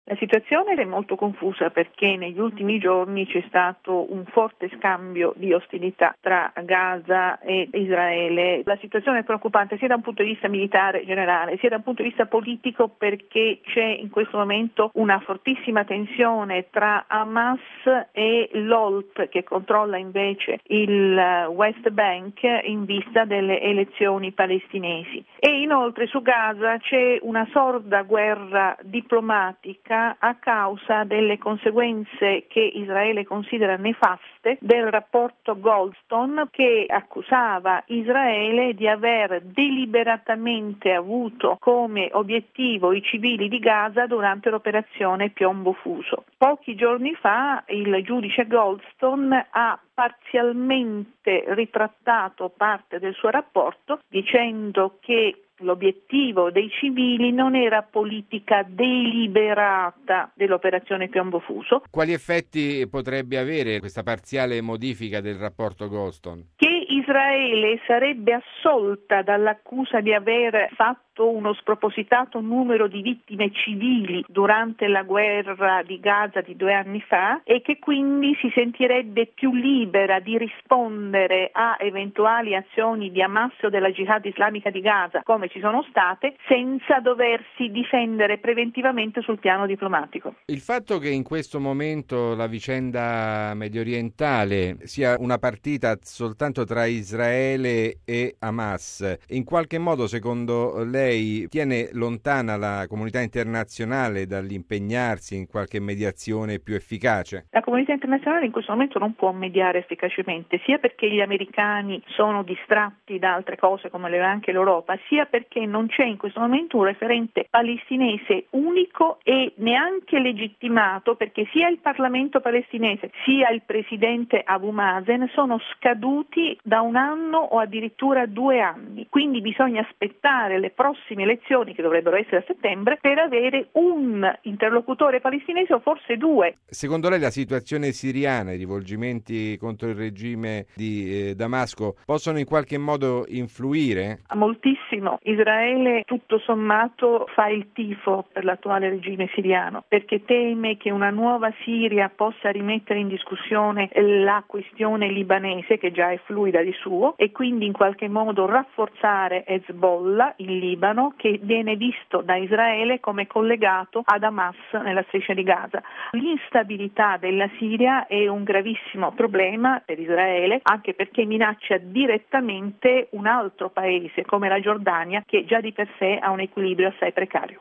La situazione è molto confusa perché negli ultimi giorni c'è stato un forte scambio di ostilità tra Gaza e Israele. La situazione è preoccupante sia da un punto di vista militare generale, sia da un punto di vista politico perché c'è in questo momento una fortissima tensione tra Hamas e l'OLP che controlla invece il West Bank in vista delle elezioni palestinesi. E inoltre su Gaza c'è una sorda guerra diplomatica a causa delle conseguenze che Israele considera nefaste del rapporto Goldstone che accusava Israele di aver deliberatamente avuto come obiettivo i civili di Gaza durante l'operazione Piombo Fuso. Pochi giorni fa il giudice Goldstone ha parzialmente ritrattato parte del suo rapporto dicendo che l'obiettivo dei civili non era politica deliberata dell'operazione Piombo Fuso. Quali effetti potrebbe avere questa parziale modifica del rapporto Goldstone? Che Israele sarebbe assolta dall'accusa di aver fatto uno spropositato numero di vittime civili durante la guerra di Gaza di 2 anni fa e che quindi si sentirebbe più libera di rispondere a eventuali azioni di Hamas o della Jihad islamica di Gaza come ci sono state senza doversi difendere preventivamente sul piano diplomatico. Il fatto che in questo momento la vicenda mediorientale sia una partita soltanto tra Israele e Hamas, in qualche modo secondo lei tiene lontana la comunità internazionale dall'impegnarsi in qualche mediazione più efficace? La comunità internazionale in questo momento non può mediare efficacemente, sia perché gli americani sono distratti da altre cose come anche l'Europa, sia perché non c'è in questo momento un referente palestinese unico e neanche legittimato, perché sia il Parlamento palestinese sia il presidente Abu Mazen sono scaduti da 1 anno o addirittura 2 anni. Quindi bisogna aspettare le prossime elezioni, che dovrebbero essere a settembre, per avere un interlocutore palestinese o forse 2. Secondo lei la situazione siriana, i rivolgimenti contro il regime di Damasco possono in qualche modo influire? Moltissimo. Israele tutto sommato fa il tifo per l'attuale regime siriano perché teme che una nuova Siria possa rimettere in discussione la questione libanese che già è fluida di suo e quindi in qualche modo rafforzare Hezbollah in Libano che viene visto da Israele come collegato ad Hamas nella striscia di Gaza. L'instabilità della Siria è un gravissimo problema per Israele anche perché minaccia direttamente un altro paese come la Giordania che già di per sé ha un equilibrio assai precario.